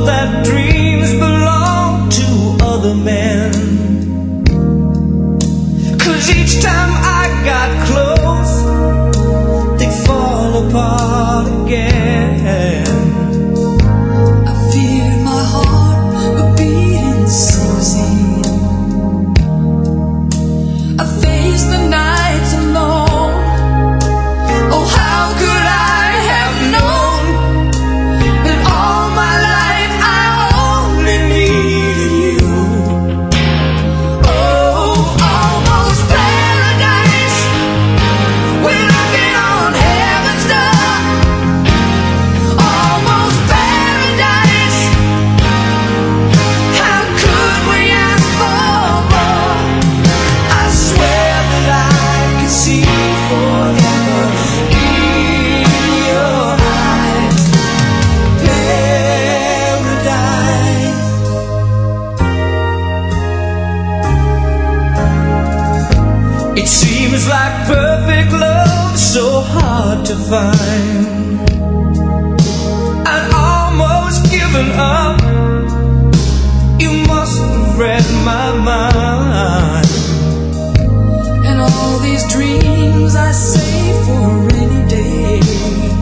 thought that dreams belong to other men. 'Cause each time I got close, they fall apart again. I feared my heart would beat in easy. I faced the nights alone. Oh, how could I have known that all my life I only needed you? Oh, almost paradise. We're looking on heaven's door. Almost paradise. How could we ask for more? I swear that I can see forever in your eyes. Paradise. It seems like perfect love, so hard to find. I'd almost given up. You must have read my mind. And all these dreams I save for a rainy day.